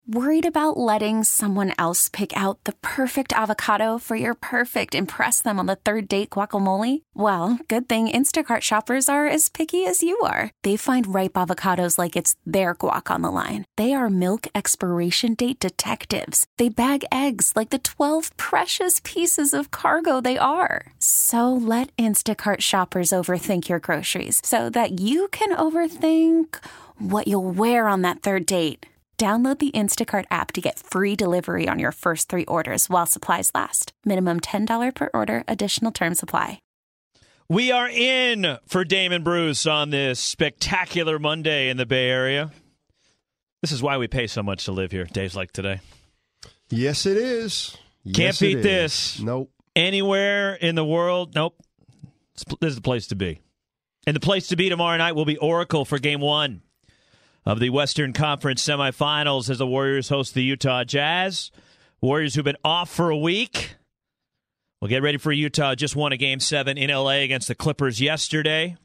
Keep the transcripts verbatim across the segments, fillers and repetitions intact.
Worried about letting someone else pick out the perfect avocado for your perfect impress them on the third date guacamole? Well, good thing Instacart shoppers are as picky as you are. They find ripe avocados like it's their guac on the line. They are milk expiration date detectives. They bag eggs like the twelve precious pieces of cargo they are. So let Instacart shoppers overthink your groceries so that you can overthink what you'll wear on that third date. Download the Instacart app to get free delivery on your first three orders while supplies last. Minimum ten dollars per order. Additional terms apply. We are in for Damon Bruce on this spectacular Monday in the Bay Area. This is why we pay so much to live here, days like today. Yes, it is. Can't yes, beat it this. Is. Nope. Anywhere in the world, nope. This is the place to be. And the place to be tomorrow night will be Oracle for game one of the Western Conference semifinals as the Warriors host the Utah Jazz. Warriors who've been off for a week. We'll get ready for Utah. Just won a game seven in L A against the Clippers yesterday.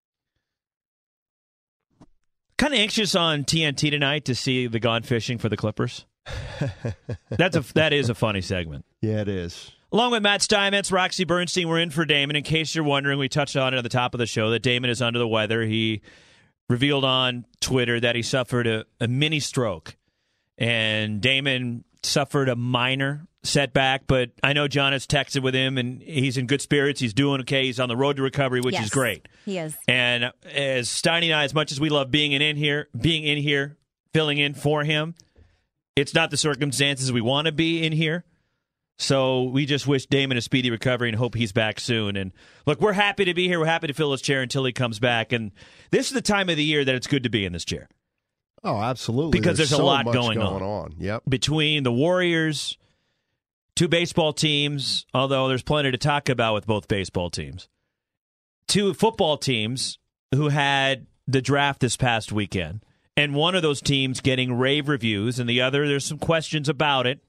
Kind of anxious on T N T tonight to see the Gone Fishing for the Clippers. That's a, that is a funny segment. Yeah, it is. Along with Matt Steinmetz, Roxy Bernstein, we're in for Damon. In case you're wondering, we touched on it at the top of the show that Damon is under the weather. He revealed on Twitter that he suffered a, a mini stroke. And Damon suffered a minor setback, but I know John has texted with him, and he's in good spirits. He's doing okay. He's on the road to recovery, which yes, is great. He is. And as Steiny and I, as much as we love being in, in here, being in here, filling in for him, it's not the circumstances we want to be in here. So we just wish Damon a speedy recovery and hope he's back soon. And look, we're happy to be here. We're happy to fill his chair until he comes back. And this is the time of the year that it's good to be in this chair. Oh, absolutely. Because there's, there's so a lot much going, going on. on. Yep. Between the Warriors, two baseball teams, although there's plenty to talk about with both baseball teams, two football teams who had the draft this past weekend, and one of those teams getting rave reviews, and the other, there's some questions about it.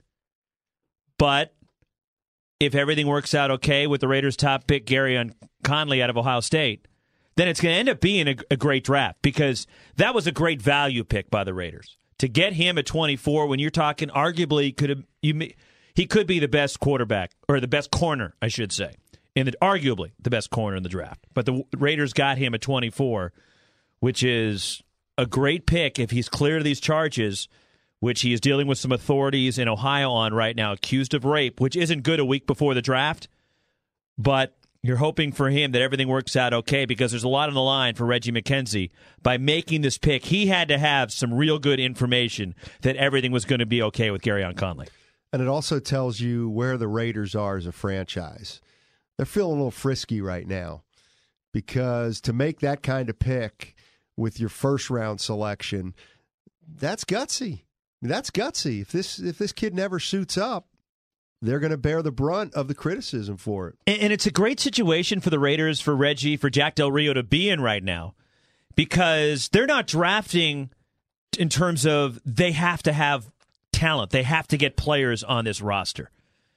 But if everything works out okay with the Raiders' top pick, Garyon Conley out of Ohio State, then it's going to end up being a, a great draft because that was a great value pick by the Raiders. To get him at twenty-four when you're talking arguably could have you he could be the best quarterback or the best corner, I should say, in the arguably the best corner in the draft. But the Raiders got him at twenty-four, which is a great pick if he's clear of these charges, which he is dealing with some authorities in Ohio on right now, accused of rape, which isn't good a week before the draft. But you're hoping for him that everything works out okay because there's a lot on the line for Reggie McKenzie. By making this pick, he had to have some real good information that everything was going to be okay with Garyon Conley. And it also tells you where the Raiders are as a franchise. They're feeling a little frisky right now because to make that kind of pick with your first-round selection, that's gutsy. That's gutsy. If this if this kid never suits up, they're going to bear the brunt of the criticism for it. And, and it's a great situation for the Raiders, for Reggie, for Jack Del Rio to be in right now because they're not drafting in terms of they have to have talent. They have to get players on this roster.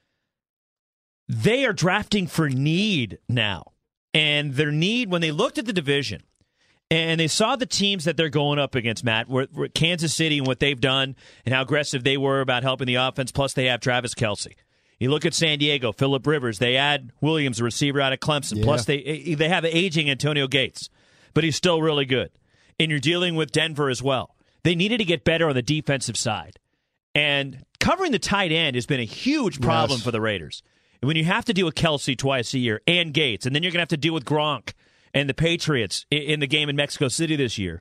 They are drafting for need now. And their need, when they looked at the division, and they saw the teams that they're going up against, Matt, were, were Kansas City and what they've done and how aggressive they were about helping the offense, plus they have Travis Kelce. You look at San Diego, Phillip Rivers. They add Williams, a receiver out of Clemson. Yeah. Plus they they have aging Antonio Gates, but he's still really good. And you're dealing with Denver as well. They needed to get better on the defensive side. And covering the tight end has been a huge problem yes. for the Raiders. And when you have to deal with Kelce twice a year and Gates, and then you're going to have to deal with Gronk and the Patriots in the game in Mexico City this year,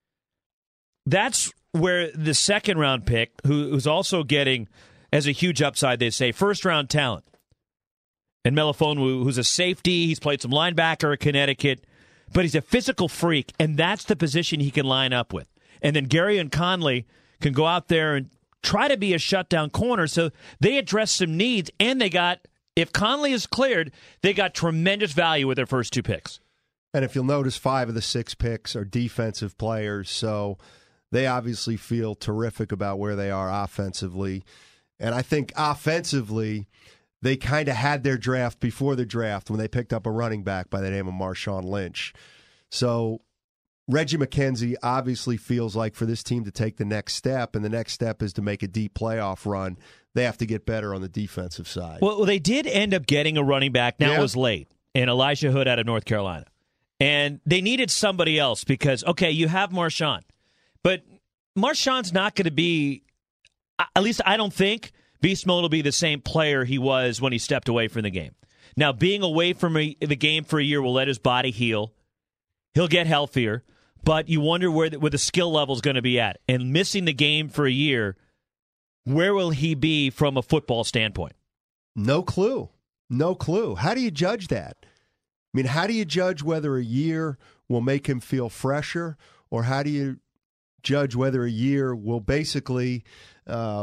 that's where the second-round pick, who's also getting, as a huge upside, they say, first-round talent. And Melifonwu, who's a safety, he's played some linebacker at Connecticut, but he's a physical freak, and that's the position he can line up with. And then Garyon Conley can go out there and try to be a shutdown corner, so they address some needs, and they got, if Conley is cleared, they got tremendous value with their first two picks. And if you'll notice, five of the six picks are defensive players, so they obviously feel terrific about where they are offensively. And I think offensively, they kind of had their draft before the draft when they picked up a running back by the name of Marshawn Lynch. So Reggie McKenzie obviously feels like for this team to take the next step, and the next step is to make a deep playoff run, they have to get better on the defensive side. Well, they did end up getting a running back. Now Yeah. it was late, and Elijah Hood out of North Carolina. And they needed somebody else because, okay, you have Marshawn. But Marshawn's not going to be, at least I don't think, Beast Mode will be the same player he was when he stepped away from the game. Now, being away from a, the game for a year will let his body heal. He'll get healthier. But you wonder where the, where the skill level is going to be at. And missing the game for a year, where will he be from a football standpoint? No clue. No clue. How do you judge that? I mean, how do you judge whether a year will make him feel fresher, or how do you judge whether a year will basically uh,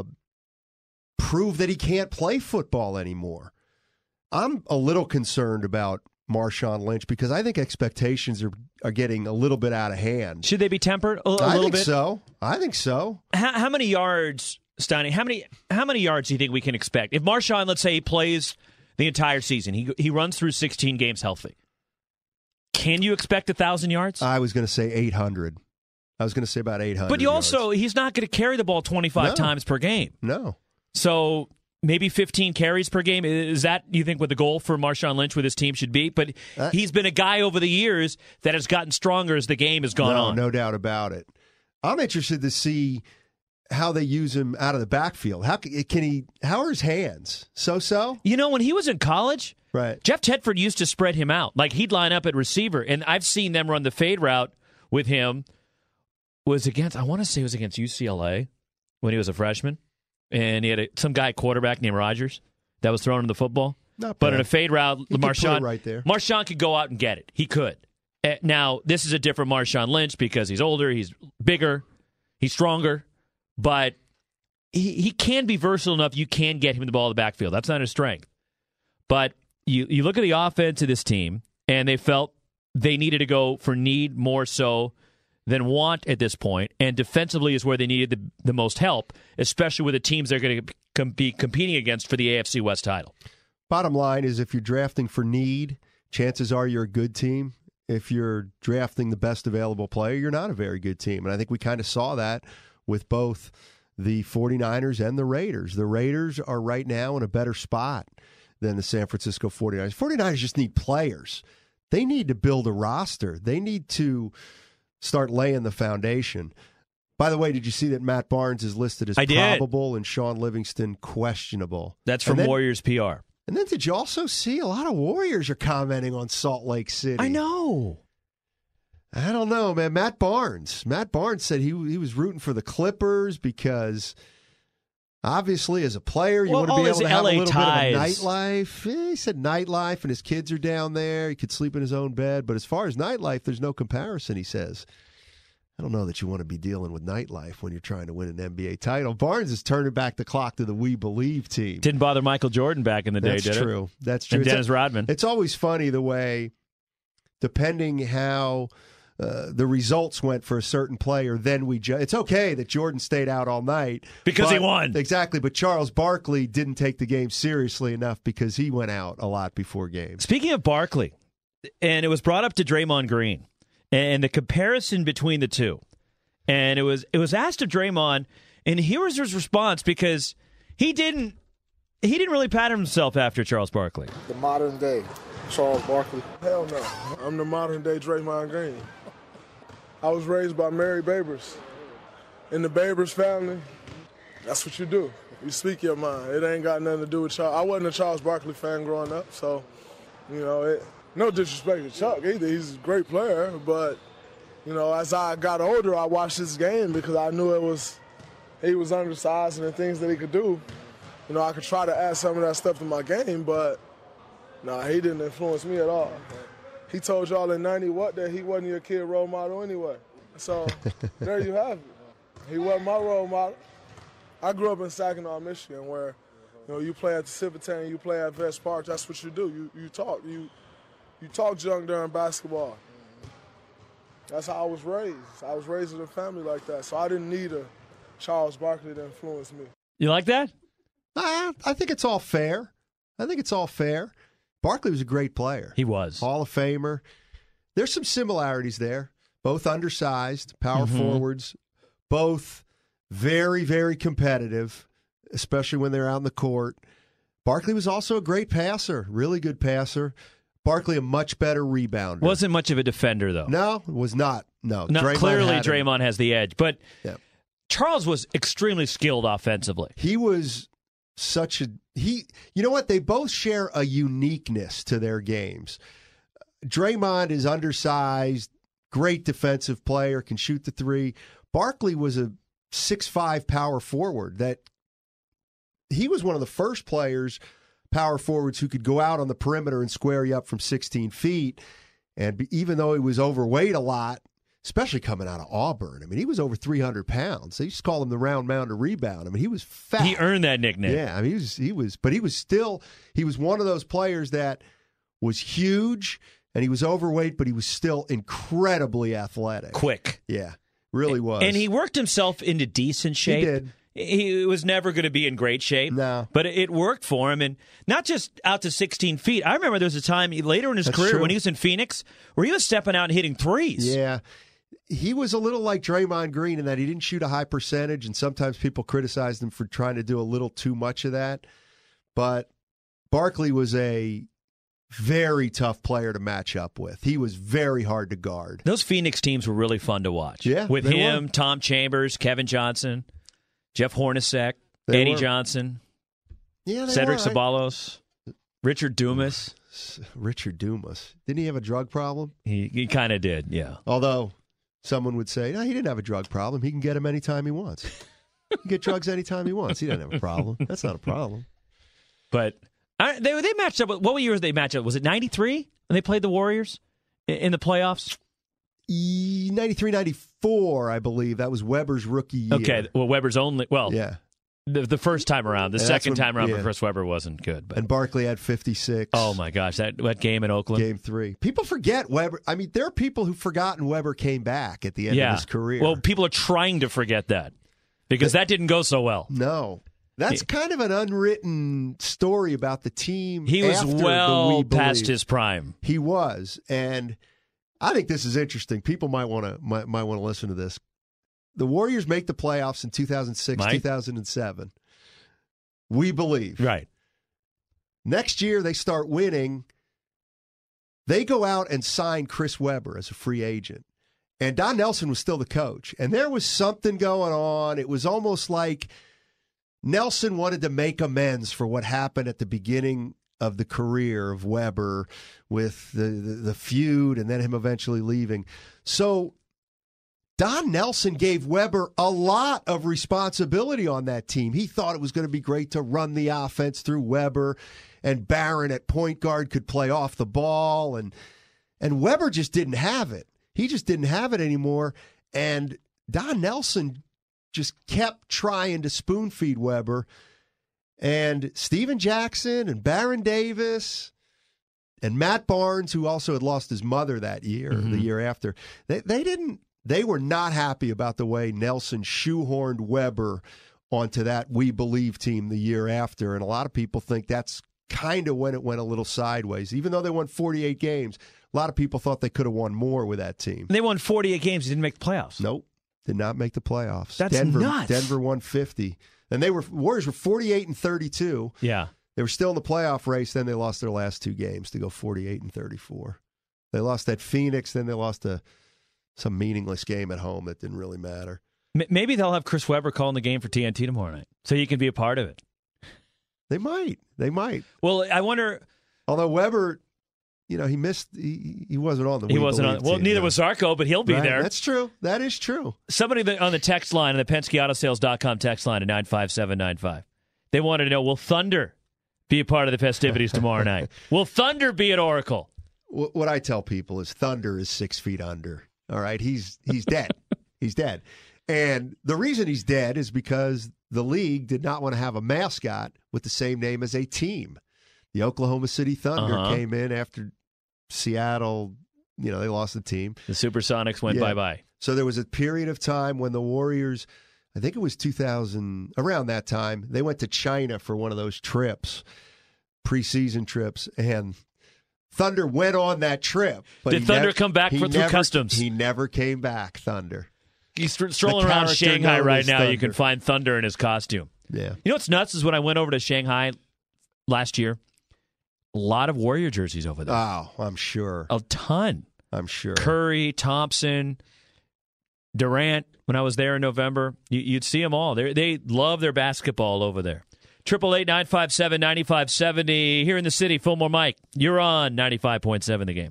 prove that he can't play football anymore? I'm a little concerned about Marshawn Lynch because I think expectations are, are getting a little bit out of hand. Should they be tempered a, a I little think bit? so. I think so. How, how many yards, Steiny, how many how many yards do you think we can expect? If Marshawn, let's say, he plays the entire season, he he runs through sixteen games healthy, can you expect one thousand yards? I was going to say eight hundred. I was going to say about eight hundred. But you also, yards. he's not going to carry the ball twenty-five No. times per game. No. So maybe fifteen carries per game. Is that, you think, what the goal for Marshawn Lynch with his team should be? But Uh, he's been a guy over the years that has gotten stronger as the game has gone no, on. No doubt about it. I'm interested to see how they use him out of the backfield. How can can he? How are his hands? So-so? You know, when he was in college, Right. Jeff Tedford used to spread him out. Like, he'd line up at receiver, and I've seen them run the fade route with him. Was against, I want to say it was against U C L A when he was a freshman, and he had a, some guy quarterback named Rogers that was throwing him the football. Not But bad. in a fade route, He could put Marshawn it right there. Marshawn could go out and get it. He could. Uh, now, this is a different Marshawn Lynch because he's older, he's bigger, he's stronger, but he, he can be versatile enough. You can get him the ball in the backfield. That's not his strength. But you, you look at the offense of this team, and they felt they needed to go for need more so than want at this point, and defensively is where they needed the, the most help, especially with the teams they're going to com- be competing against for the A F C West title. Bottom line is, if you're drafting for need, chances are you're a good team. If you're drafting the best available player, you're not a very good team. And I think we kind of saw that with both the 49ers and the Raiders. The Raiders are right now in a better spot than the San Francisco 49ers. 49ers just need players. They need to build a roster. They need to start laying the foundation. By the way, did you see that Matt Barnes is listed as I did. probable and Sean Livingston questionable? That's from And then- Warriors P R. And then did you also see a lot of Warriors are commenting on Salt Lake City? I know. I don't know, man. Matt Barnes. Matt Barnes said he he was rooting for the Clippers because obviously as a player you Well, want to all be his able to have L A a little ties. bit of a nightlife. Eh, he said nightlife and his kids are down there. He could sleep in his own bed. But as far as nightlife, there's no comparison, he says. I don't know that you want to be dealing with nightlife when you're trying to win an N B A title. Barnes is turning back the clock to the We Believe team. Didn't bother Michael Jordan back in the day, That's did true. it? That's true. And It's- Dennis Rodman. It's always funny the way, depending how uh, the results went for a certain player, then we ju- it's okay that Jordan stayed out all night Because he but- won. Exactly, but Charles Barkley didn't take the game seriously enough because he went out a lot before games. Speaking of Barkley, and it was brought up to Draymond Green, and the comparison between the two. And it was it was asked of Draymond, and here was his response because he didn't he didn't really pattern himself after Charles Barkley. The modern day Charles Barkley. Hell no. I'm the modern day Draymond Green. I was raised by Mary Babers. In the Babers family, that's what you do. You speak your mind. It ain't got nothing to do with Charles. I wasn't a Charles Barkley fan growing up, so, you know, it, no disrespect to Chuck either. He's a great player, but, you know, as I got older, I watched this game because I knew it was, he was undersized and the things that he could do. You know, I could try to add some of that stuff to my game, but, nah, he didn't influence me at all. He told y'all in ninety what that he wasn't your kid role model anyway. So there you have it. He wasn't my role model. I grew up in Saginaw, Michigan, where you know you play at the Civitan, you play at Vest Park. That's what you do. You you talk. You you talk junk during basketball. That's how I was raised. I was raised in a family like that, so I didn't need a Charles Barkley to influence me. You like that? I, I think it's all fair. I think it's all fair. Barkley was a great player. He was. Hall of Famer. There's some similarities there, both undersized, power Mm-hmm. forwards, both very, very competitive, especially when they're out in the court. Barkley was also a great passer, really good passer. Barkley a much better rebounder. Wasn't much of a defender, though. No, was not. No, Not, Draymond clearly, had him. Draymond has the edge. But Yeah. Charles was extremely skilled offensively. He was such a he. You know what? They both share a uniqueness to their games. Draymond is undersized, great defensive player, can shoot the three. Barkley was a six five power forward that he was one of the first players, power forwards, who could go out on the perimeter and square you up from sixteen feet. And be, even though he was overweight a lot, especially coming out of Auburn, I mean, he was over three hundred pounds. They used to call him the round mound to rebound. I mean, he was fat. He earned that nickname. Yeah, I mean, he was, he was, but he was still, he was one of those players that was huge and he was overweight, but he was still incredibly athletic. Quick. Yeah, really was. And he worked himself into decent shape. He did. He was never going to be in great shape. No. But it worked for him. And not just out to sixteen feet. I remember there was a time later in his That's career true. when he was in Phoenix where he was stepping out and hitting threes. Yeah. He was a little like Draymond Green in that he didn't shoot a high percentage, and sometimes people criticized him for trying to do a little too much of that. But Barkley was a very tough player to match up with. He was very hard to guard. Those Phoenix teams were really fun to watch. Yeah, With they him, were. Tom Chambers, Kevin Johnson, Jeff Hornacek, They Eddie were. Johnson, Yeah, they Cedric were. I- Ceballos, Richard Dumas. Richard Dumas. Didn't he have a drug problem? He, he kind of did, yeah. Although someone would say, no, he didn't have a drug problem. He can get them anytime he wants. He can get drugs anytime he wants. He doesn't have a problem. That's not a problem. But I, they they matched up. With, what year did they match up? Was it ninety-three when they played the Warriors in, in the playoffs? ninety-three ninety-four, I believe. That was Weber's rookie year. Okay, well, Weber's only, well, Yeah. the, the first time around. The And that's second when- time around yeah. for Chris Webber wasn't good. But And Barkley had fifty-six. oh, my gosh, that, that game in Oakland. Game three. People forget Weber. I mean, there are people who've forgotten Weber came back at the end yeah. of his career. Well, people are trying to forget that because that didn't go so well. no. That's kind of an unwritten story about the team. He was after the well We past Believe. his prime. He was, and I think this is interesting. People might want to might, might want to listen to this. The Warriors make the playoffs in two thousand six, Might. two thousand seven. We believe. Right. Next year they start winning. They go out and sign Chris Webber as a free agent. And Don Nelson was still the coach. And there was something going on. It was almost like Nelson wanted to make amends for what happened at the beginning of the career of Webber with the, the, the feud and then him eventually leaving. So Don Nelson gave Webber a lot of responsibility on that team. He thought it was going to be great to run the offense through Webber, and Barron at point guard could play off the ball, and and Webber just didn't have it. He just didn't have it anymore, and Don Nelson just kept trying to spoon feed Webber, and Steven Jackson and Baron Davis and Matt Barnes, who also had lost his mother that year, Mm-hmm. the year after, they they didn't. They were not happy about the way Nelson shoehorned Webber onto that We Believe team the year after, and a lot of people think that's kind of when it went a little sideways. Even though they won forty-eight games, a lot of people thought they could have won more with that team. They won forty-eight games. They didn't make the playoffs. Nope, did not make the playoffs. That's Denver, nuts. Denver won fifty, and they were Warriors were forty-eight and thirty-two. Yeah. They were still in the playoff race. Then they lost their last two games to go forty-eight and thirty-four. They lost at Phoenix. Then they lost a some meaningless game at home that didn't really matter. M- Maybe they'll have Chris Webber calling the game for T N T tomorrow night so you can be a part of it. They might. They might. Well, I wonder. Although Webber, you know, he missed. He, he wasn't on the. He We wasn't on. Believe Well, team, neither no. was Zarco, but he'll be Right, there. That's true. That is true. Somebody that- on the text line, on the Penske Auto Sales dot com text line at nine five seven nine five, they wanted to know, will Thunder be a part of the festivities tomorrow night? Will Thunder be at Oracle? Wh- What I tell people is Thunder is six feet under. All right, he's he's dead. He's dead, and the reason he's dead is because the league did not want to have a mascot with the same name as a team. The Oklahoma City Thunder Uh-huh. came in after Seattle. You know, they lost the team. The Supersonics went Yeah. bye-bye. So there was a period of time when the Warriors, I think it was two thousand, around that time, they went to China for one of those trips, preseason trips, and Thunder went on that trip. But Did Thunder nev- come back for, through never, customs? He never came back, Thunder. He's strolling around Shanghai right now. Thunder. You can find Thunder in his costume. Yeah. You know what's nuts is when I went over to Shanghai last year, a lot of Warrior jerseys over there. Oh, I'm sure. A ton. I'm sure. Curry, Thompson, Durant. When I was there in November, you, you'd see them all. They they love their basketball over there. Triple eight nine five seven ninety five seventy here in the city. Fillmore Mike, you're on ninety five point seven. The Game.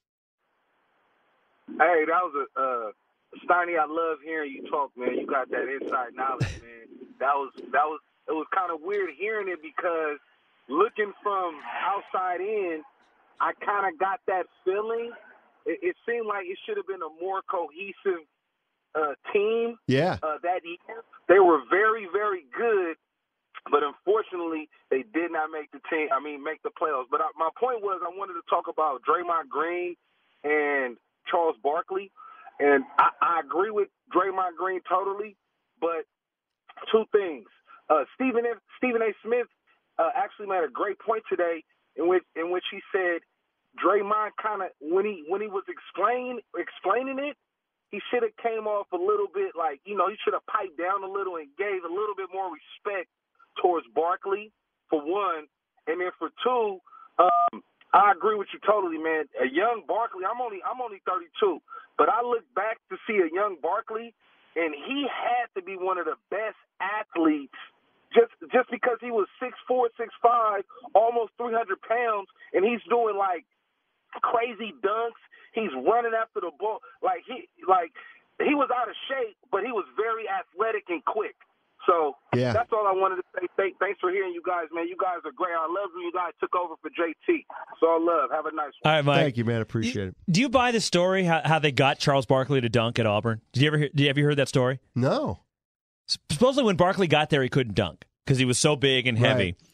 Hey, that was a uh, Steiny. I love hearing you talk, man. You got that inside knowledge, man. That was that was it was kind of weird hearing it because looking from outside in, I kind of got that feeling. It, it seemed like it should have been a more cohesive uh, team. Yeah. Uh, that year, they were very, very good, but unfortunately, they did not make the team. I mean, make the playoffs. But I, my point was, I wanted to talk about Draymond Green and Charles Barkley, and I, I agree with Draymond Green totally. But two things: uh, Stephen F, Stephen A. Smith uh, actually made a great point today, in which in which he said Draymond kind of when he when he was explain explaining it, he should have came off a little bit like, you know, he should have piped down a little and gave a little bit more respect towards Barkley, for one, and then for two, um, I agree with you totally, man. A young Barkley, I'm only I'm only thirty-two, but I look back to see a young Barkley, and he had to be one of the best athletes just just because he was six four, six five, almost three hundred pounds, and he's doing like crazy dunks. He's running after the ball like he like he was out of shape, but he was very athletic and quick. So yeah. That's all I wanted to say. Thank, thanks for hearing you guys, man. You guys are great. I love when you guys took over for J T. So I love. Have a nice one. All right, Mike. Thank you, man. Appreciate it. Do you buy the story how, how they got Charles Barkley to dunk at Auburn? Did you ever hear, did you, have you heard that story? No. Supposedly when Barkley got there, he couldn't dunk because he was so big and heavy. Right.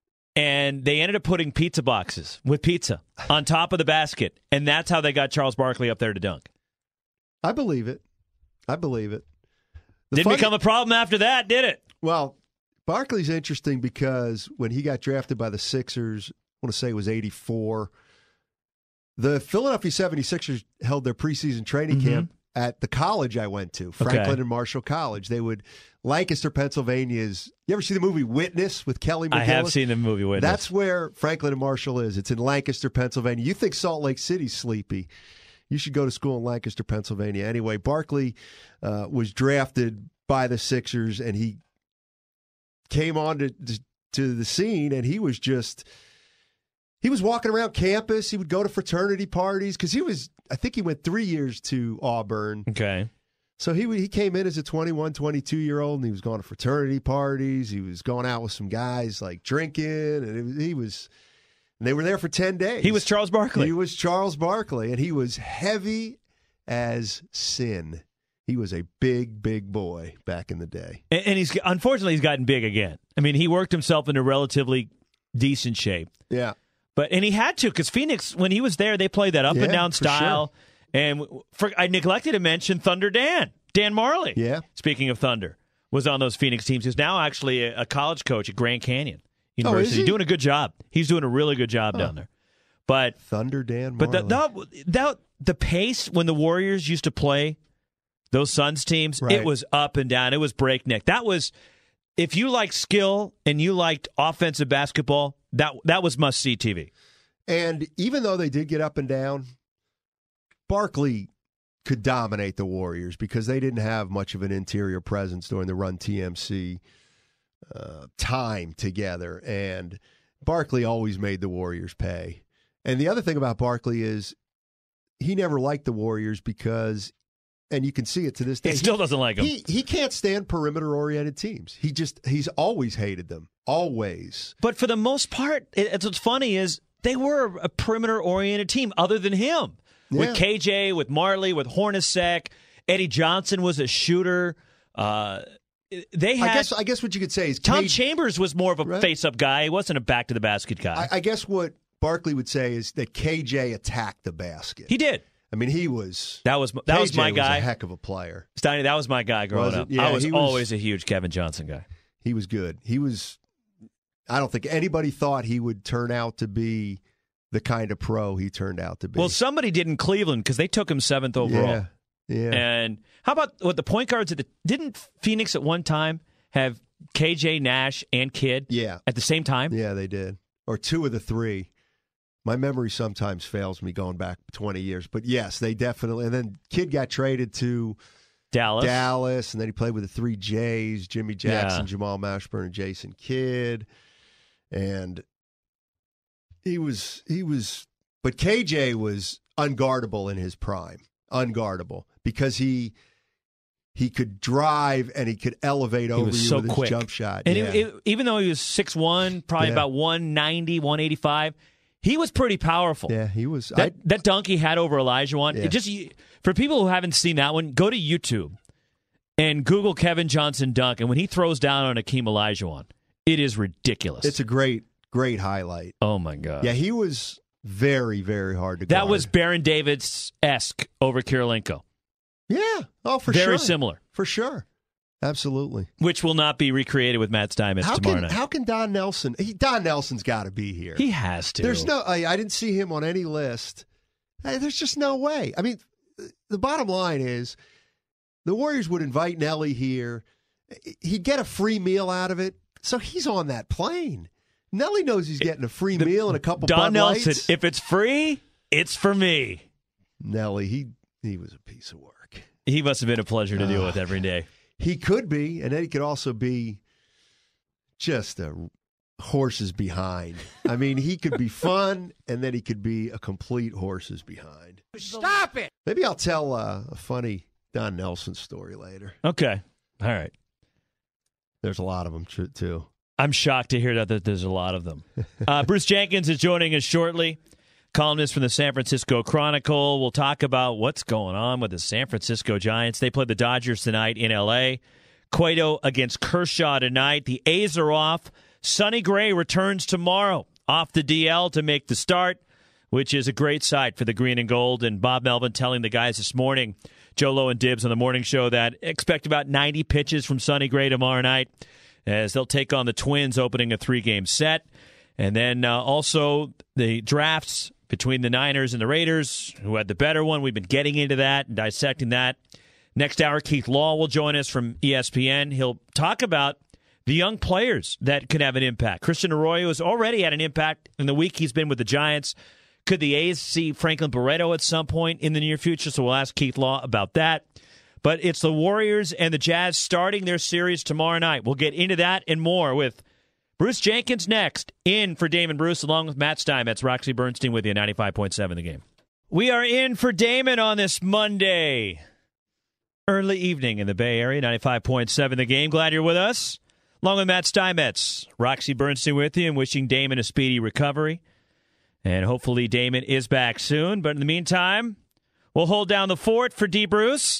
And they ended up putting pizza boxes with pizza on top of the basket, and that's how they got Charles Barkley up there to dunk. I believe it. I believe it. The Didn't funny, become a problem after that, did it? Well, Barkley's interesting because when he got drafted by the Sixers, I want to say it was eighty-four, the Philadelphia seventy-sixers held their preseason training Mm-hmm. camp at the college I went to, Franklin Okay. and Marshall College. They would, Lancaster, Pennsylvania is, you ever see the movie Witness with Kelly McGillis? I have seen the movie Witness. That's where Franklin and Marshall is. It's in Lancaster, Pennsylvania. You think Salt Lake City's sleepy. You should go to school in Lancaster, Pennsylvania. Anyway, Barkley uh, was drafted by the Sixers, and he came on to, to to the scene, and he was just he was walking around campus. He would go to fraternity parties because he was, I think he went three years to Auburn. Okay. So he he came in as a twenty-one, twenty-two-year-old, and he was going to fraternity parties. He was going out with some guys, like drinking, and it was, he was – they were there for ten days. He was Charles Barkley. He was Charles Barkley, and he was heavy as sin. He was a big, big boy back in the day. And, and he's unfortunately he's gotten big again. I mean, he worked himself into relatively decent shape. Yeah. But and he had to because Phoenix, when he was there, they played that up Yeah, and down for style. sure. And for, I neglected to mention Thunder Dan, Dan Marley. Yeah. Speaking of Thunder, was on those Phoenix teams. He's now actually a, a college coach at Grand Canyon University. Oh, is he? Doing a good job. He's doing a really good job Huh. down there. But Thunder Dan but Marley. the, the, that, the pace when the Warriors used to play those Suns teams, Right. it was up and down. It was breakneck. That was, if you liked skill and you liked offensive basketball, that that was must-see T V. And even though they did get up and down, Barkley could dominate the Warriors because they didn't have much of an interior presence during the Run T M C uh, time together. And Barkley always made the Warriors pay. And the other thing about Barkley is he never liked the Warriors because, and you can see it to this day, He still doesn't like them. he, he can't stand perimeter-oriented teams. He just, he's always hated them. Always. But for the most part, it, it's what's funny is they were a perimeter-oriented team other than him. Yeah. With K J, with Marley, with Hornacek. Eddie Johnson was a shooter. Uh, they had. I guess I guess what you could say is Tom K- Chambers was more of a Right. face-up guy. He wasn't a back-to-the-basket guy. I, I guess what Barkley would say is that K J attacked the basket. he did. I mean, he was. That was that was K J my guy. Was a heck of a player. Steiny, that was my guy growing Was it? up. Yeah, I was, he was- always a huge Kevin Johnson guy. He was good. He was. I don't think anybody thought he would turn out to be the kind of pro he turned out to be. Well, somebody did in Cleveland because they took him seventh overall. Yeah, yeah. And how about what the point guards at the didn't Phoenix at one time have K J, Nash, and Kidd yeah. at the same time? Yeah, they did. Or two of the three. My memory sometimes fails me going back twenty years. But yes, they definitely. And then Kidd got traded to Dallas. Dallas, and then he played with the three J's, Jimmy Jackson, Yeah. Jamal Mashburn, and Jason Kidd. And he was, he was, but K J was unguardable in his prime. Unguardable. Because he he could drive and he could elevate over was you so with his quick. jump shot. And yeah. it, it, even though he was six one, probably Yeah. about one ninety, one eighty-five, he was pretty powerful. yeah, he was. That, I, that dunk he had over Elijah one. Yeah. It just for people who haven't seen that one, go to YouTube and Google Kevin Johnson dunk. And when he throws down on Akeem Olajuwon, it is ridiculous. it's a great, great highlight. oh my god. Yeah, he was very, very hard to that guard. was Baron Davis esque over Kirilenko. Yeah. Oh, for Very sure. similar, For sure. Absolutely. which will not be recreated with Matt Steinmetz How tomorrow can night. how can Don Nelson? He, Don Nelson's got to be here. he has to. There's no. I, I didn't see him on any list. Hey, there's just no way. I mean, the bottom line is, the Warriors would invite Nelly here. He'd get a free meal out of it, so he's on that plane. Nelly knows he's getting a free meal and a couple Don Bud Nelson. Lights. If it's free, it's for me. Nelly, he he was a piece of work. He must have been a pleasure to deal Uh, with every day. He could be, and then he could also be just a horses behind. I mean, he could be fun, and then he could be a complete horses behind. Stop it! Maybe I'll tell uh, a funny Don Nelson story later. Okay. All right. There's a lot of them tr- too. I'm shocked to hear that, that there's a lot of them. Uh, Bruce Jenkins is joining us shortly, columnist from the San Francisco Chronicle. We'll talk about what's going on with the San Francisco Giants. They play the Dodgers tonight in L A. Cueto against Kershaw tonight. The A's are off. Sonny Gray returns tomorrow off the D L to make the start, which is a great sight for the green and gold. And Bob Melvin telling the guys this morning, Joe Lowe and Dibbs on the morning show, that expect about ninety pitches from Sonny Gray tomorrow night as they'll take on the Twins opening a three-game set. And then uh, also the drafts between the Niners and the Raiders, who had the better one. We've been getting into that and dissecting that. Next hour, Keith Law will join us from E S P N. He'll talk about the young players that could have an impact. Christian Arroyo has already had an impact in the week he's been with the Giants. Could the A's see Franklin Barreto at some point in the near future? So we'll ask Keith Law about that. But it's the Warriors and the Jazz starting their series tomorrow night. We'll get into that and more with Bruce Jenkins next, in for Damon Bruce, along with Matt Steinmetz. Roxy Bernstein with you, ninety-five point seven The Game. We are in for Damon on this Monday. Early evening in the Bay Area, ninety-five point seven The Game. Glad you're with us. Along with Matt Steinmetz, Roxy Bernstein with you, and wishing Damon a speedy recovery. And hopefully Damon is back soon. But in the meantime, we'll hold down the fort for D. Bruce.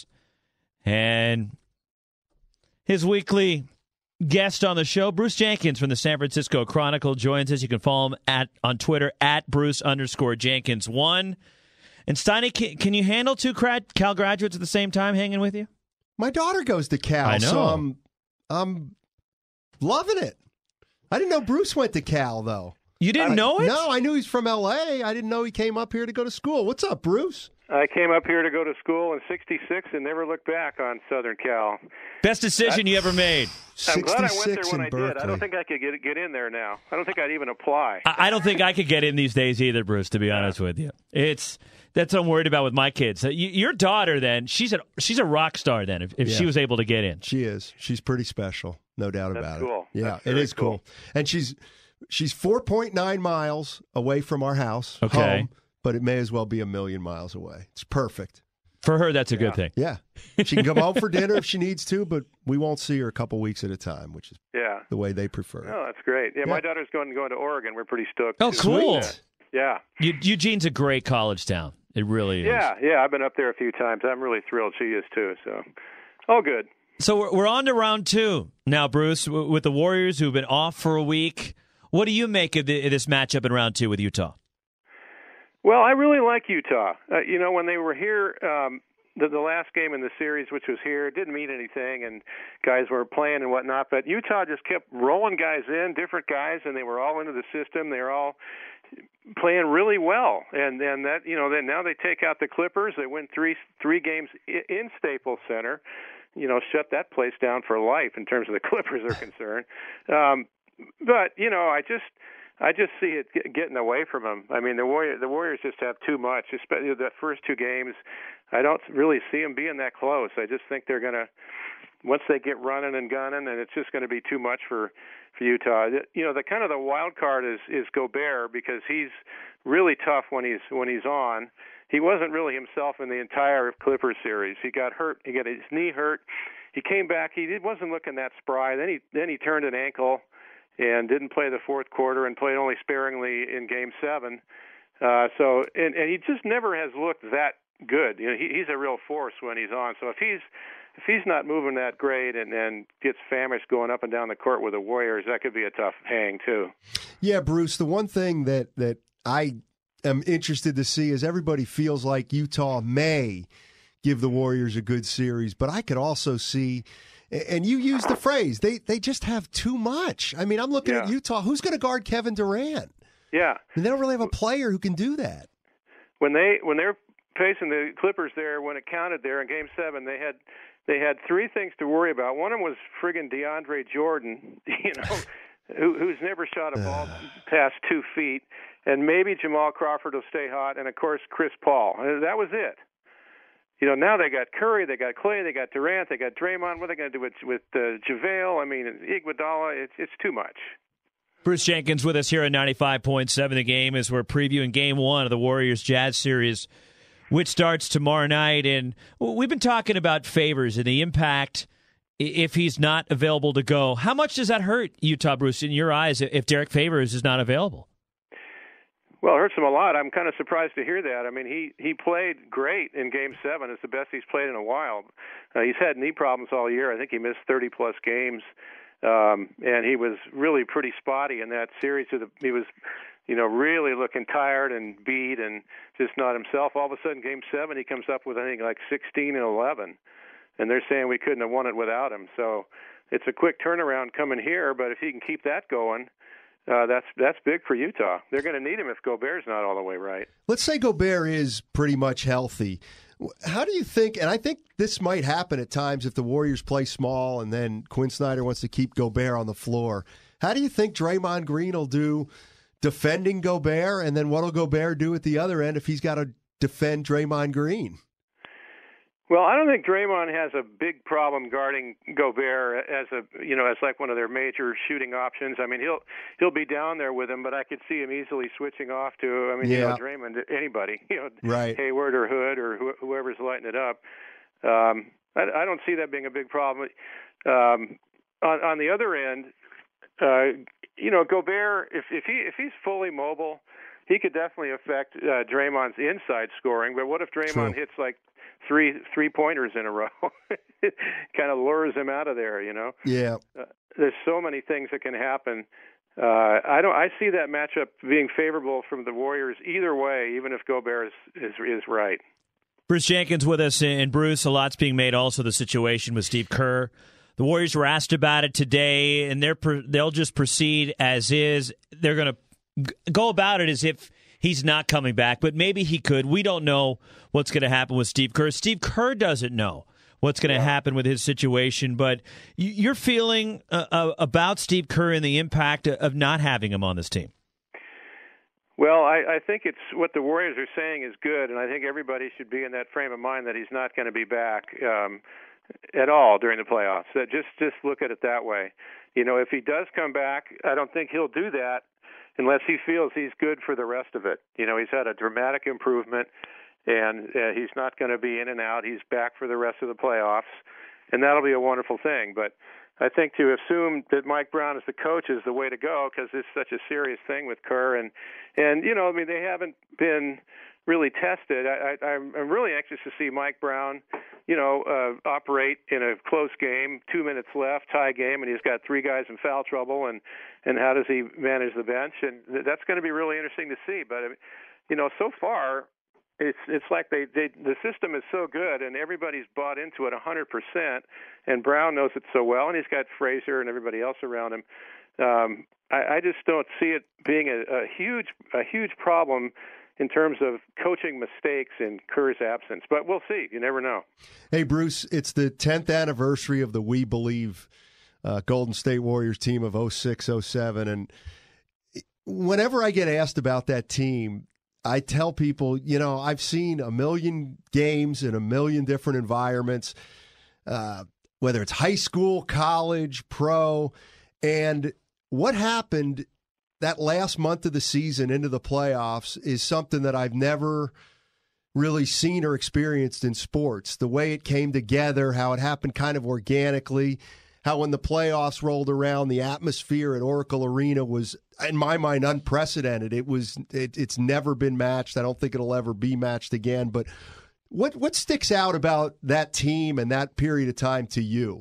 And his weekly guest on the show, Bruce Jenkins from the San Francisco Chronicle, joins us. You can follow him at on Twitter, at Bruce underscore Jenkins one. And Steiny, can, can you handle two Cal graduates at the same time hanging with you? My daughter goes to Cal, I know. so I'm, I'm loving it. I didn't know Bruce went to Cal, though. You didn't I, know it? No, I knew he's from L A. I didn't know he came up here to go to school. What's up, Bruce? I came up here to go to school in sixty-six and never looked back on Southern Cal. Best decision I, you ever made. I'm glad I went there when I Berkeley. did. I don't think I could get get in there now. I don't think I'd even apply. I, I don't think I could get in these days either, Bruce, to be yeah. honest with you. It's that's what I'm worried about with my kids. You, your daughter, then, she's a, she's a rock star, then, if, if yeah. she was able to get in. She is. She's pretty special, no doubt That's about cool. it. Yeah, That's it is cool. cool. And she's she's four point nine miles away from our house, okay. home, but it may as well be a million miles away. It's perfect. For her, that's a yeah. good thing. Yeah. She can come home for dinner if she needs to, but we won't see her a couple weeks at a time, which is yeah. the way they prefer it. Oh, that's great. Yeah, yeah. my daughter's going, going to Oregon. We're pretty stoked. Oh, too. cool. Yeah. Eugene's a great college town. It really is. Yeah, yeah. I've been up there a few times. I'm really thrilled. She is, too. So, all good. So we're, we're on to round two now, Bruce, with the Warriors who've been off for a week. What do you make of, the, of this matchup in round two with Utah? Well, I really like Utah. Uh, you know, when they were here, um, the, the last game in the series, which was here, didn't mean anything, and guys were playing and whatnot. But Utah just kept rolling guys in, different guys, and they were all into the system. They were all playing really well, and and that you know then now they take out the Clippers. They win three three games in Staples Center. You know, shut that place down for life in terms of the Clippers are concerned. Um, but you know, I just. I just see it getting away from them. I mean, the Warriors, the Warriors just have too much. Especially the first two games, I don't really see them being that close. I just think they're going to, once they get running and gunning, and it's just going to be too much for, for Utah. You know, the kind of the wild card is is Gobert, because he's really tough when he's when he's on. He wasn't really himself in the entire Clippers series. He got hurt. He got his knee hurt. He came back. He wasn't looking that spry. Then he then he turned an ankle and didn't play the fourth quarter and played only sparingly in Game Seven. Uh, so, and, and he just never has looked that good. You know, he, he's a real force when he's on. So if he's if he's not moving that great and, and gets famished going up and down the court with the Warriors, that could be a tough hang too. Yeah, Bruce. The one thing that that I am interested to see is everybody feels like Utah may give the Warriors a good series, but I could also see. And you used the phrase, they they just have too much. I mean, I'm looking yeah. at Utah. Who's going to guard Kevin Durant? Yeah. I mean, they don't really have a player who can do that. When they when they're facing the Clippers there, when it counted there in Game Seven, they had they had three things to worry about. One of them was friggin' DeAndre Jordan, you know, who, who's never shot a ball past two feet, and maybe Jamal Crawford will stay hot, and of course Chris Paul. That was it. You know, now they got Curry, they got Clay, they got Durant, they got Draymond. What are they going to do with with uh, JaVale? I mean, Iguodala. It's it's too much. Bruce Jenkins with us here at ninety-five point seven The Game as we're previewing Game One of the Warriors Jazz series, which starts tomorrow night. And we've been talking about Favors and the impact if he's not available to go. How much does that hurt Utah, Bruce, in your eyes, if Derek Favors is not available? Well, it hurts him a lot. I'm kind of surprised to hear that. I mean, he, he played great in Game seven. It's the best he's played in a while. Uh, he's had knee problems all year. I think he missed thirty-plus games, um, and he was really pretty spotty in that series. He was, you know, really looking tired and beat and just not himself. All of a sudden, Game seven, he comes up with, I think, like sixteen and eleven, and they're saying we couldn't have won it without him. So it's a quick turnaround coming here, but if he can keep that going, Uh, that's that's big for Utah. They're going to need him if Gobert's not all the way right. Let's say Gobert is pretty much healthy. How do you think, and I think this might happen at times if the Warriors play small and then Quinn Snyder wants to keep Gobert on the floor, how do you think Draymond Green will do defending Gobert, and then what will Gobert do at the other end if he's got to defend Draymond Green? Well, I don't think Draymond has a big problem guarding Gobert as a you know as like one of their major shooting options. I mean, he'll he'll be down there with him, but I could see him easily switching off to I mean, yeah. you know, Draymond, anybody, you know, right. Hayward or Hood or wh- whoever's lighting it up. Um, I, I don't see that being a big problem. Um, on, on the other end, uh, you know, Gobert, if if he if he's fully mobile, he could definitely affect uh, Draymond's inside scoring. But what if Draymond True. hits like three three pointers in a row? It kind of lures him out of there, you know. Yeah. Uh, there's so many things that can happen. Uh, I don't. I see that matchup being favorable from the Warriors either way, even if Gobert is is, is right. Bruce Jenkins with us, and Bruce, a lot's being made also the situation with Steve Kerr. The Warriors were asked about it today, and they're they'll just proceed as is. They're going to go about it as if he's not coming back, but maybe he could. We don't know what's going to happen with Steve Kerr. Steve Kerr doesn't know what's going to yeah. happen with his situation, but you're feeling uh, about Steve Kerr and the impact of not having him on this team. Well, I, I think it's what the Warriors are saying is good, and I think everybody should be in that frame of mind that he's not going to be back um, at all during the playoffs. So just just look at it that way. You know, if he does come back, I don't think he'll do that unless he feels he's good for the rest of it. You know, he's had a dramatic improvement, and uh, he's not going to be in and out. He's back for the rest of the playoffs, and that'll be a wonderful thing. But I think to assume that Mike Brown as the coach is the way to go, because it's such a serious thing with Kerr, and and you know, I mean, they haven't been really tested. I, I, I'm really anxious to see Mike Brown, you know, uh, operate in a close game, two minutes left, tie game, and he's got three guys in foul trouble, and and how does he manage the bench? And that's going to be really interesting to see. But you know, so far, it's it's like they, they the system is so good and everybody's bought into it one hundred percent, and Brown knows it so well, and he's got Frazier and everybody else around him. Um, I, I just don't see it being a, a huge a huge problem in terms of coaching mistakes in Kerr's absence. But we'll see. You never know. Hey, Bruce, it's the tenth anniversary of the We Believe uh, Golden State Warriors team of oh six oh seven, and whenever I get asked about that team, I tell people, you know, I've seen a million games in a million different environments, uh, whether it's high school, college, pro, and what happened that last month of the season into the playoffs is something that I've never really seen or experienced in sports. The way it came together, how it happened kind of organically, how when the playoffs rolled around, the atmosphere at Oracle Arena was, in my mind, unprecedented. It was, it, it's never been matched. I don't think it'll ever be matched again. But what what sticks out about that team and that period of time to you?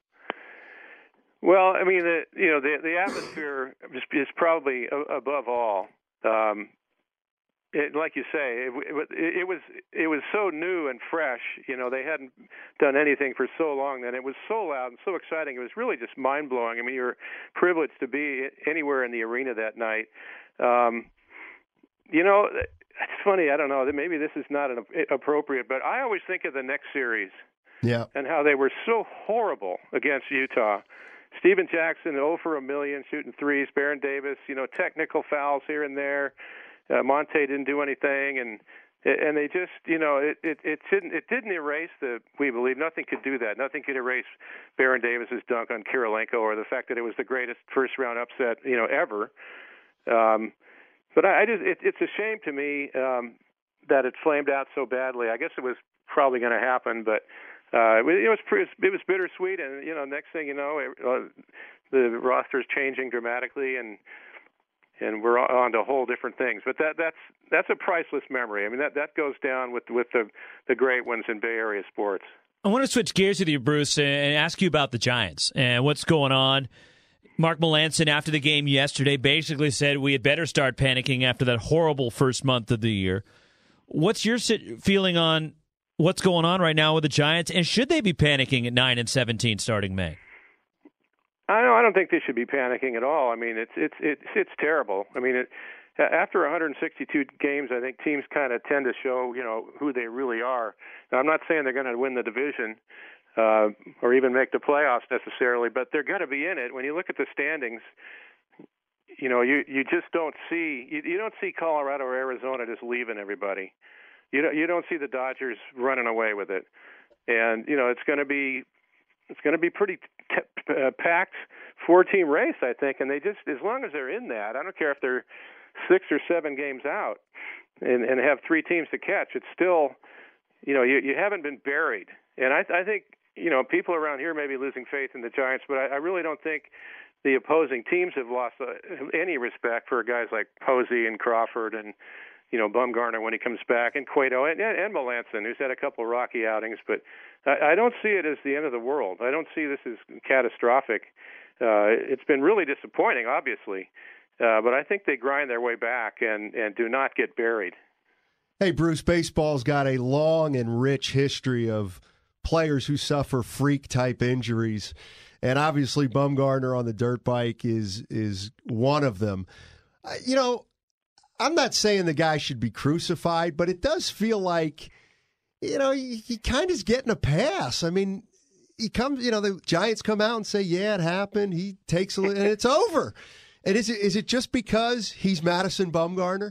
Well, I mean, the, you know, the the atmosphere is, is probably above all. Um, it, like you say, it, it, it was it was so new and fresh. You know, they hadn't done anything for so long. Then it was so loud and so exciting. It was really just mind blowing. I mean, you're privileged to be anywhere in the arena that night. Um, you know, it's funny. I don't know. Maybe this is not an, appropriate, but I always think of the next series. Yeah. And how they were so horrible against Utah. Steven Jackson, oh for a million, shooting threes. Baron Davis, you know, technical fouls here and there. Uh, Monte didn't do anything, and and they just, you know, it, it it didn't it didn't erase the We Believe. Nothing could do that. Nothing could erase Baron Davis's dunk on Kirilenko or the fact that it was the greatest first round upset, you know, ever. Um, but I, I just it, it's a shame to me um, that it flamed out so badly. I guess it was probably going to happen, but. Uh, it was it was bittersweet, and you know, next thing you know, it, uh, the roster's changing dramatically, and and we're on to whole different things. But that that's that's a priceless memory. I mean, that, that goes down with with the the great ones in Bay Area sports. I want to switch gears with you, Bruce, and ask you about the Giants and what's going on. Mark Melancon, after the game yesterday, basically said we had better start panicking after that horrible first month of the year. What's your feeling on what's going on right now with the Giants, and should they be panicking at nine and seventeen starting May? I don't. I don't think they should be panicking at all. I mean, it's it's it's it's terrible. I mean, it, after one hundred sixty-two games, I think teams kind of tend to show, you know, who they really are. Now, I'm not saying they're going to win the division uh, or even make the playoffs necessarily, but they're going to be in it. When you look at the standings, you know, you you just don't see you, you don't see Colorado or Arizona just leaving everybody. You don't, you don't see the Dodgers running away with it, and you know it's going to be it's going to be pretty t- uh, packed four-team race, I think. And they just, as long as they're in that, I don't care if they're six or seven games out and, and have three teams to catch. It's still, you know, you, you haven't been buried. And I, I think, you know, people around here may be losing faith in the Giants, but I, I really don't think the opposing teams have lost uh, any respect for guys like Posey and Crawford and, you know, Bumgarner when he comes back, and Cueto, and, and Melancon, who's had a couple of rocky outings. But I, I don't see it as the end of the world. I don't see this as catastrophic. Uh, it's been really disappointing, obviously. Uh, but I think they grind their way back and, and do not get buried. Hey, Bruce, baseball's got a long and rich history of players who suffer freak-type injuries. And obviously Bumgarner on the dirt bike is is one of them. Uh, you know, I'm not saying the guy should be crucified, but it does feel like, you know, he, he kind of is getting a pass. I mean, he comes, you know, the Giants come out and say, yeah, it happened. He takes a and it's over. And is it is it just because he's Madison Bumgarner?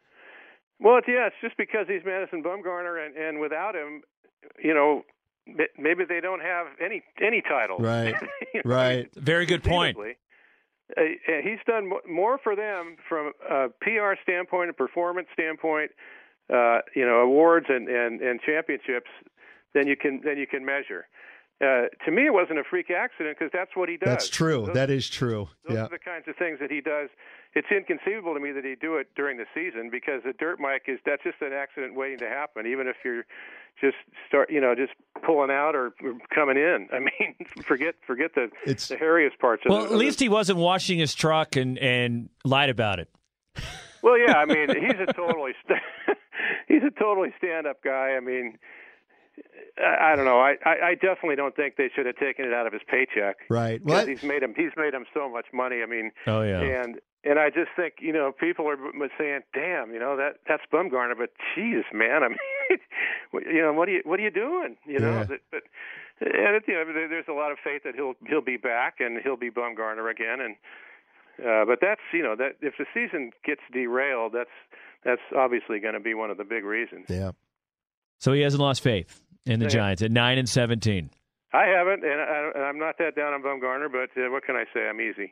Well, it's, yeah, it's just because he's Madison Bumgarner, and, and without him, you know, maybe they don't have any any titles. Right, you know, right. Very good point. Uh, he's done more for them from a P R standpoint, a performance standpoint, uh, you know, awards and, and, and championships than you can than you can measure. Uh, to me, it wasn't a freak accident because that's what he does. That's true. Those, that is true. Those yeah. are the kinds of things that he does. It's inconceivable to me that he'd do it during the season because the dirt bike is that's just an accident waiting to happen. Even if you're just start, you know, just pulling out or coming in. I mean, forget forget the it's, the hairiest parts of well, it. Well, at least he wasn't washing his truck and, and lied about it. Well, yeah, I mean, he's a totally st- he's a totally stand-up guy. I mean, I, I don't know. I, I, I definitely don't think they should have taken it out of his paycheck. Right. Well, Well, he's made him. He's made him so much money. I mean, Oh, yeah. And and I just think, you know, people are saying, "Damn, you know that that's Bumgarner," but Jesus, man, I mean, you know, what are you what are you doing? You know, Yeah. but, but and it, you know, there's a lot of faith that he'll he'll be back and he'll be Bumgarner again. And uh, but that's you know that if the season gets derailed, that's that's obviously going to be one of the big reasons. yeah. So he hasn't lost faith in the Yeah. Giants at nine and seventeen. I haven't, and, I, and I'm not that down on Bumgarner, but uh, what can I say? I'm easy.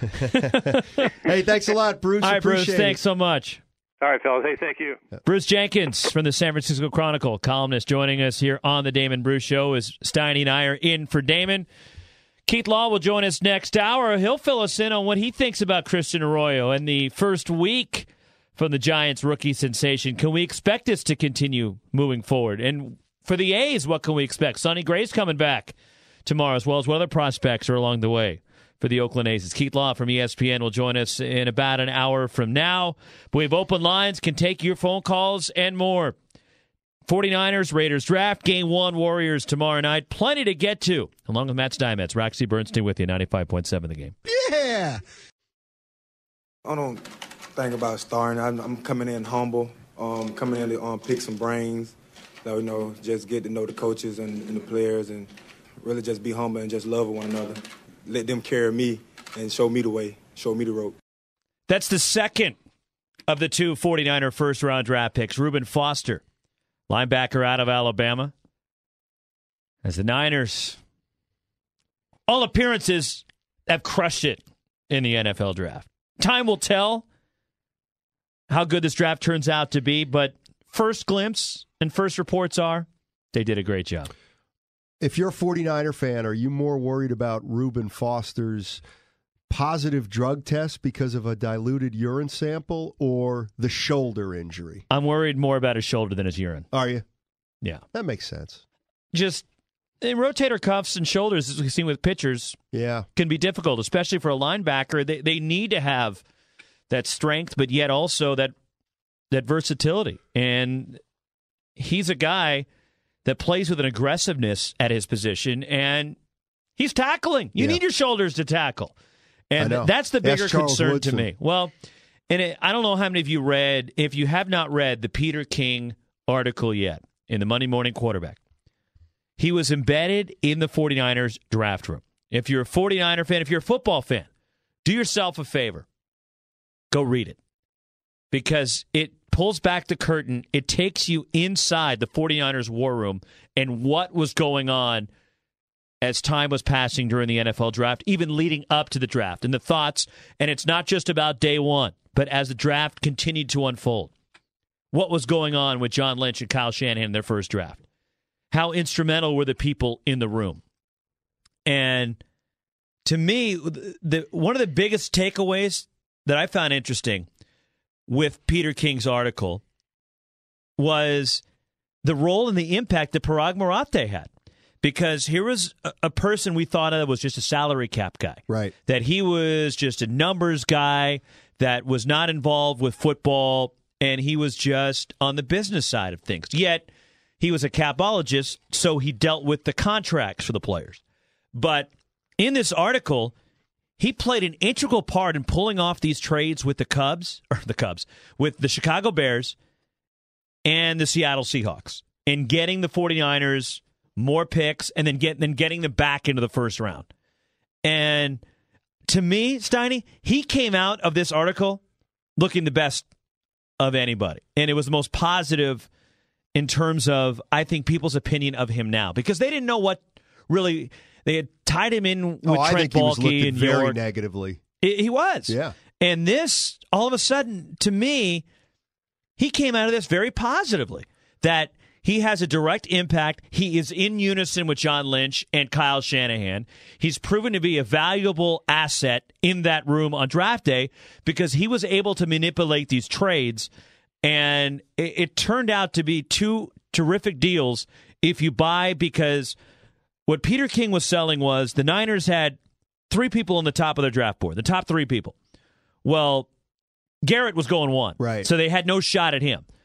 Hey, thanks a lot, Bruce. All right, Bruce, Appreciate thanks it. so much. All right, fellas. Hey, thank you. Bruce Jenkins from the San Francisco Chronicle, columnist, joining us here on the Damon Bruce Show as Steiny and I are in for Damon. Keith Law will join us next hour. He'll fill us in on what he thinks about Christian Arroyo and the first week from the Giants rookie sensation. Can we expect this to continue moving forward? And for the A's, what can we expect? Sonny Gray's coming back tomorrow, as well as what other prospects are along the way for the Oakland A's. Keith Law from E S P N will join us in about an hour from now. We have open lines, can take your phone calls and more. forty-niners, Raiders draft, game one, Warriors tomorrow night. Plenty to get to. Along with Matt Steinmetz, Roxy Bernstein with you, ninety-five point seven The Game. Yeah! I don't think about starting. I'm, I'm coming in humble, um, coming in to um, pick some brains, so, you know, just get to know the coaches and, and the players and really just be humble and just love one another. Let them carry me and show me the way, show me the rope. That's the second of the two forty-niner first-round draft picks. Reuben Foster, linebacker out of Alabama. As the Niners, all appearances, have crushed it in the N F L draft. Time will tell how good this draft turns out to be, but first glimpse and first reports are they did a great job. If you're a forty-niner fan, are you more worried about Reuben Foster's positive drug test because of a diluted urine sample or the shoulder injury? I'm worried more about his shoulder than his urine. Are you? Yeah. That makes sense. Just eh, rotator cuffs and shoulders, as we've seen with pitchers, Yeah. can be difficult, especially for a linebacker. They they need to have that strength, but yet also that that versatility. And he's a guy that plays with an aggressiveness at his position, and he's tackling. You Yeah. need your shoulders to tackle. And I know. that's the bigger Ask Charles concern Woodson. to me. Well, and it, I don't know how many of you read, if you have not read the Peter King article yet in the Monday Morning Quarterback, he was embedded in the forty-niners draft room. If you're a forty-niner fan, if you're a football fan, do yourself a favor. Go read it. Because it pulls back the curtain. It takes you inside the forty-niners war room and what was going on as time was passing during the N F L draft, even leading up to the draft, and the thoughts. And it's not just about day one, but as the draft continued to unfold. What was going on with John Lynch and Kyle Shanahan in their first draft? How instrumental were the people in the room? And to me, the one of the biggest takeaways that I found interesting with Peter King's article was the role and the impact that Parag Marathe had. Because here was a, a person we thought of was just a salary cap guy. Right. That he was just a numbers guy that was not involved with football, and he was just on the business side of things. Yet, he was a capologist, so he dealt with the contracts for the players. But in this article, he played an integral part in pulling off these trades with the Cubs, or the Cubs, with the Chicago Bears and the Seattle Seahawks, and getting the forty-niners more picks and then, get, then getting them back into the first round. And to me, Steiny, he came out of this article looking the best of anybody. And it was the most positive in terms of, I think, people's opinion of him now. Because they didn't know what really... They had tied him in with oh, I Trent think he was Baalke looked at and very York. negatively. He he was. Yeah. And this, all of a sudden, to me, he came out of this very positively. That he has a direct impact. He is in unison with John Lynch and Kyle Shanahan. He's proven to be a valuable asset in that room on draft day because he was able to manipulate these trades. And it, it turned out to be two terrific deals if you buy, because what Peter King was selling was the Niners had three people on the top of their draft board, the top three people. Well, Garrett was going one. Right. So they had no shot at him.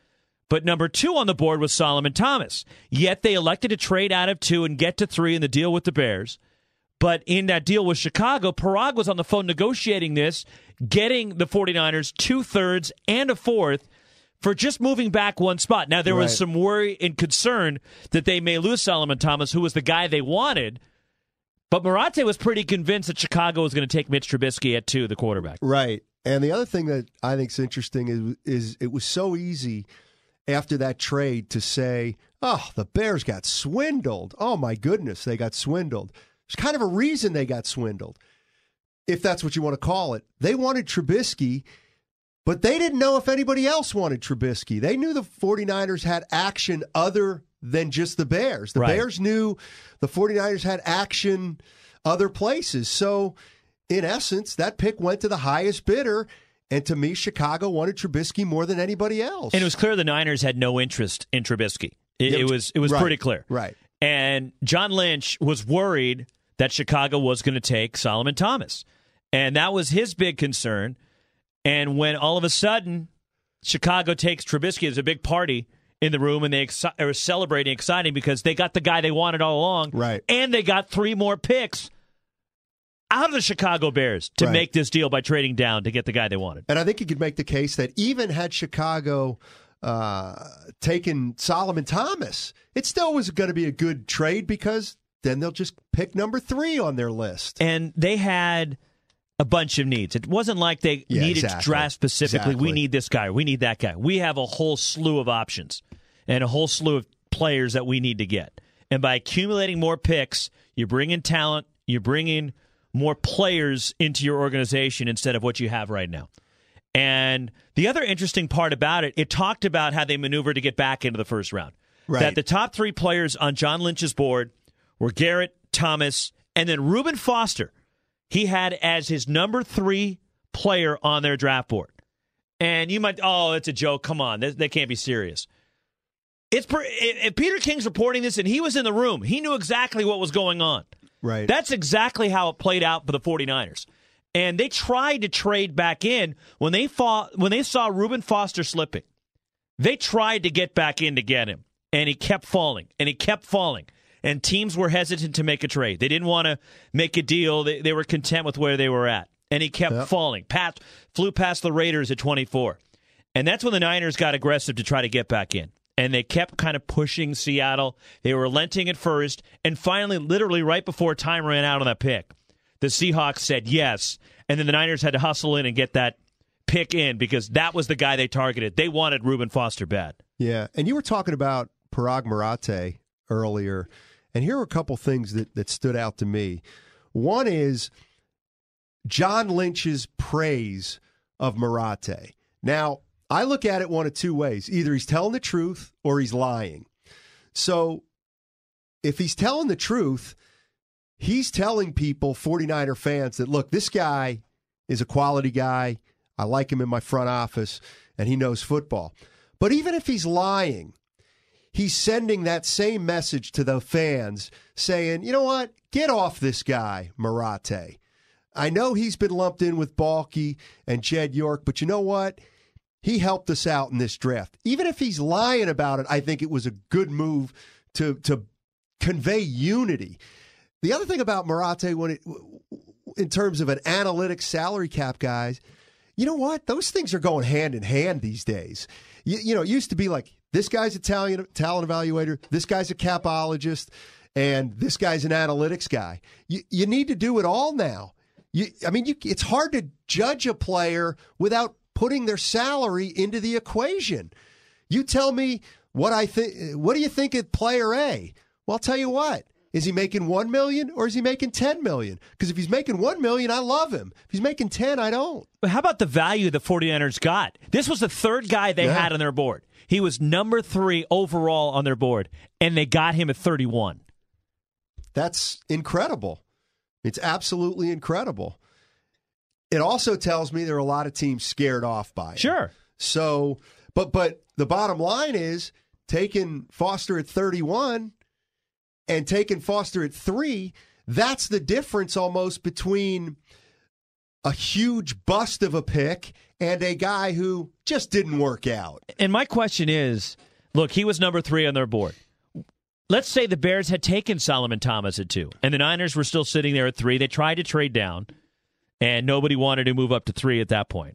But number two on the board was Solomon Thomas. Yet they elected to trade out of two and get to three in the deal with the Bears. But in that deal with Chicago, Parag was on the phone negotiating this, getting the 49ers two-thirds and a fourth for just moving back one spot. Now, there was Right. some worry and concern that they may lose Solomon Thomas, who was the guy they wanted. But Marotte was pretty convinced that Chicago was going to take Mitch Trubisky at two, the quarterback. Right. And the other thing that I think is interesting is, is it was so easy after that trade to say, oh, the Bears got swindled. Oh, my goodness, they got swindled. There's kind of a reason they got swindled, if that's what you want to call it. They wanted Trubisky, but they didn't know if anybody else wanted Trubisky. They knew the 49ers had action other than just the Bears. The Right. Bears knew the 49ers had action other places. So, in essence, that pick went to the highest bidder, and to me, Chicago wanted Trubisky more than anybody else. And it was clear the Niners had no interest in Trubisky. It, Yeah, it was it was right, pretty clear. Right. And John Lynch was worried that Chicago was going to take Solomon Thomas. And that was his big concern. And when all of a sudden Chicago takes Trubisky, there's a big party in the room, and they exci- are celebrating, exciting, because they got the guy they wanted all along. Right. And they got three more picks out of the Chicago Bears to Right. make this deal by trading down to get the guy they wanted. And I think you could make the case that even had Chicago uh, taken Solomon Thomas, it still was going to be a good trade because then they'll just pick number three on their list. And they had a bunch of needs. It wasn't like they Yeah, needed exactly. to draft specifically, Exactly. we need this guy, we need that guy. We have a whole slew of options and a whole slew of players that we need to get. And by accumulating more picks, you bring in talent, you bring in more players into your organization instead of what you have right now. And the other interesting part about it, it talked about how they maneuvered to get back into the first round. Right. That the top three players on John Lynch's board were Garrett, Thomas, and then Reuben Foster. He had as his number three player on their draft board. And you might, oh, it's a joke. Come on. They, they can't be serious. It's per, if Peter King's reporting this and he was in the room, he knew exactly what was going on. Right. That's exactly how it played out for the 49ers. And they tried to trade back in when they fought, when they saw Reuben Foster slipping. They tried to get back in to get him. And he kept falling. And he kept falling. And teams were hesitant to make a trade. They didn't want to make a deal. They, they were content with where they were at. And he kept Yep. falling. Pat, flew past the Raiders at twenty-four. And that's when the Niners got aggressive to try to get back in. And they kept kind of pushing Seattle. They were relenting at first. And finally, literally right before time ran out on that pick, the Seahawks said yes. And then the Niners had to hustle in and get that pick in because that was the guy they targeted. They wanted Reuben Foster bad. Yeah. And you were talking about Parag Marotte earlier. And here are a couple things that, that stood out to me. One is John Lynch's praise of Marotte. Now, I look at it one of two ways. Either he's telling the truth or he's lying. So if he's telling the truth, he's telling people, 49er fans, that, look, this guy is a quality guy. I like him in my front office, and he knows football. But even if he's lying, he's sending that same message to the fans saying, you know what? Get off this guy, Marotte. I know he's been lumped in with Balky and Jed York, but you know what? He helped us out in this draft. Even if he's lying about it, I think it was a good move to to convey unity. The other thing about Marotte, when it, in terms of an analytics salary cap, guys, you know what? Those things are going hand in hand these days. You, you know, it used to be like, this guy's a talent, talent evaluator, this guy's a capologist, and this guy's an analytics guy. You, you need to do it all now. You, I mean, you, it's hard to judge a player without putting their salary into the equation. You tell me what I think. What do you think of player A? Well, I'll tell you what. Is he making one million dollars or is he making ten million dollars? Because if he's making one million dollars, I love him. If he's making ten, I don't. But how about the value the 49ers got? This was the third guy they Yeah. had on their board. He was number three overall on their board, and they got him at thirty-one. That's incredible. It's absolutely incredible. It also tells me there are a lot of teams scared off by it. Sure. So, but but the bottom line is taking Foster at thirty-one and taking Foster at three, that's the difference almost between a huge bust of a pick and a guy who just didn't work out. And my question is, look, he was number three on their board. Let's say the Bears had taken Solomon Thomas at two, and the Niners were still sitting there at three. They tried to trade down, and nobody wanted to move up to three at that point.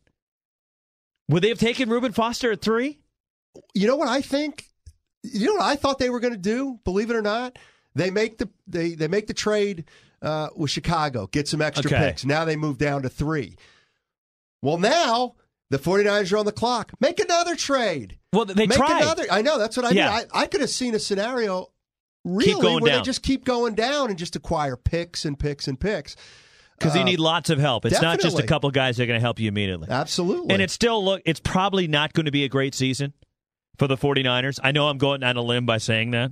Would they have taken Reuben Foster at three? You know what I think? You know what I thought they were going to do, believe it or not? They make the they, they make the trade uh, with Chicago, get some extra okay. picks. Now they move down to three. Well, now the 49ers are on the clock. Make another trade. Well, they make tried. Another, I know, that's what I yeah. mean. I, I could have seen a scenario really where down. they just keep going down and just acquire picks and picks and picks. Because uh, you need lots of help. It's definitely. not just a couple guys that are going to help you immediately. Absolutely. And it's still, look, it's probably not going to be a great season for the 49ers. I know I'm going on a limb by saying that.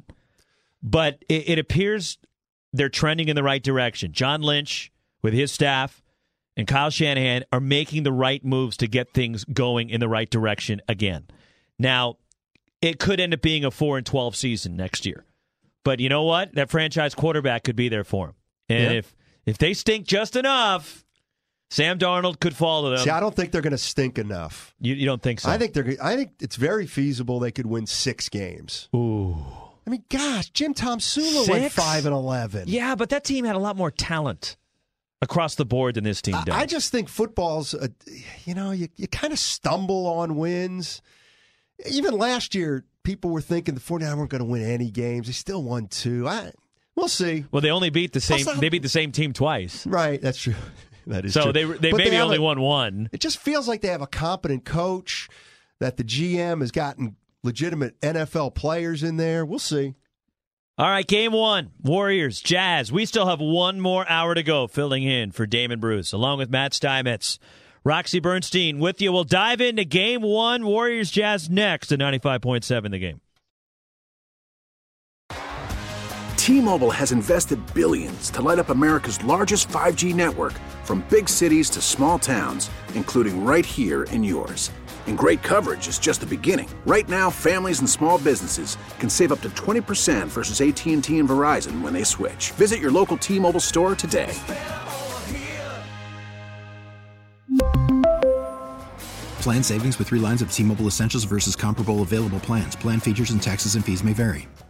But it, it appears they're trending in the right direction. John Lynch, with his staff, and Kyle Shanahan are making the right moves to get things going in the right direction again. Now, it could end up being a four and twelve season next year. But you know what? That franchise quarterback could be there for him. And yeah. if if they stink just enough, Sam Darnold could fall to them. See, I don't think they're going to stink enough. You, you don't think so? I think they're. I think it's very feasible they could win six games. Ooh. I mean, gosh, Jim Tomsula went five and eleven. Yeah, but that team had a lot more talent across the board than this team does. I, I just think football's, a, you know, you, you kind of stumble on wins. Even last year, people were thinking the 49ers weren't going to win any games. They still won two. I, we'll see. Well, they only beat the same. Also, they beat the same team twice. Right, that's true. That is so true. they they but maybe they only a, won one. It just feels like they have a competent coach, that the G M has gotten legitimate N F L players in there. We'll see. All right, game one, Warriors, Jazz. We still have one more hour to go filling in for Damon Bruce, along with Matt Steinmetz. Roxy Bernstein with you. We'll dive into game one, Warriors, Jazz next at ninety-five point seven The Game. T-Mobile has invested billions to light up America's largest five G network, from big cities to small towns, including right here in yours. And great coverage is just the beginning. Right now, families and small businesses can save up to twenty percent versus A T and T and Verizon when they switch. Visit your local T-Mobile store today. Plan savings with three lines of T-Mobile Essentials versus comparable available plans. Plan features and taxes and fees may vary.